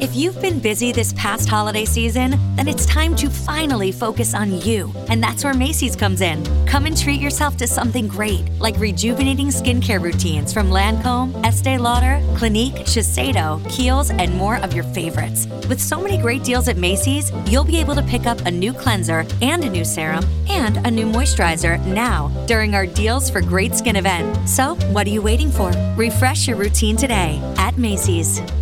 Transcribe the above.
If you've been busy this past holiday season, then it's time to finally focus on you. And that's where Macy's comes in. Come and treat yourself to something great, like rejuvenating skincare routines from Lancome, Estee Lauder, Clinique, Shiseido, Kiehl's, and more of your favorites. With so many great deals at Macy's, you'll be able to pick up a new cleanser and a new serum and a new moisturizer now during our Deals for Great Skin event. So, what are you waiting for? Refresh your routine today at Macy's.